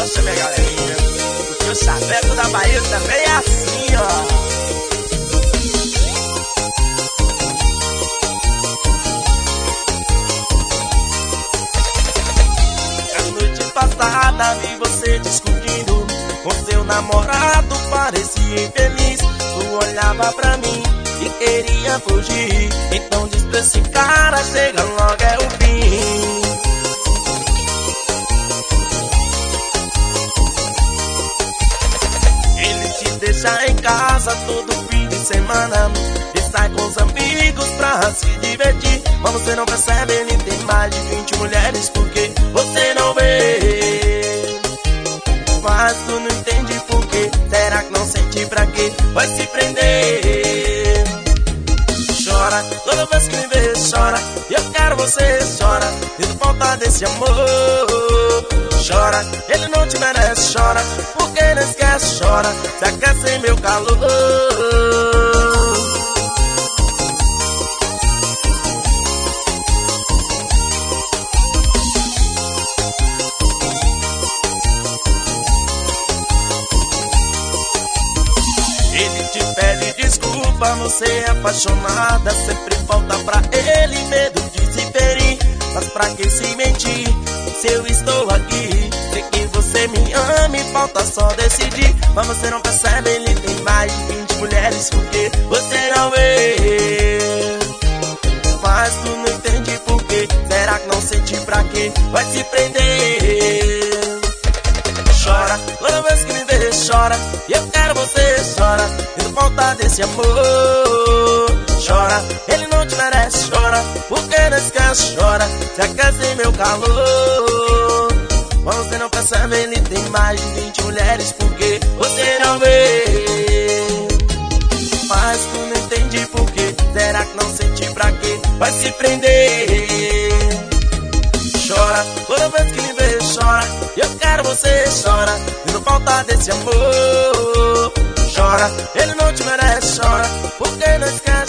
Poxa, minha galerinha, porque o chaveco da Bahia também é assim, ó. Passada vi você discutindo com seu namorado, parecia infeliz. Tu olhava pra mim e queria fugir, então diz pra esse cara, chega logo é o fim. Ele te deixa em casa todo fim de semana e sai com os amigos pra se divertir. Mas você não percebe, ele tem mais de 20 mulheres, porque você não vê. Mas tu não entende por quê. Será que não sente pra quê? Vai se prender. Chora, toda vez que me vê, chora. E eu quero você, chora. Sinto falta desse amor. Chora, ele não te merece, chora. Porque não esquece, chora. Se aquece em meu calor. Ele te pede desculpa, você é apaixonada, sempre falta pra ele, medo de se ferir. Mas pra que se mentir, se eu estou aqui? Sei que você me ama e falta só decidir. Mas você não percebe, ele tem mais de 20 mulheres, porque você não vê. Mas tu não entende por quê. Será que não sente pra quê? Vai se prender. Chora, toda vez que me vê, chora. E eu quero você, chora. Sinto falta desse amor. Chora, ele não te merece, chora. Porque não esquece, chora. Se aquece em meu calor. Mas você não percebe, ele tem mais de 20 mulheres, porque você não vê. Mas tu não entende por quê. Será que não sente pra quê? Vai se prender. Chora, toda vez que me vê, chora. E eu quero você, chora. Sinto falta desse amor. Chora, ele não te merece, chora. Porque não esquece,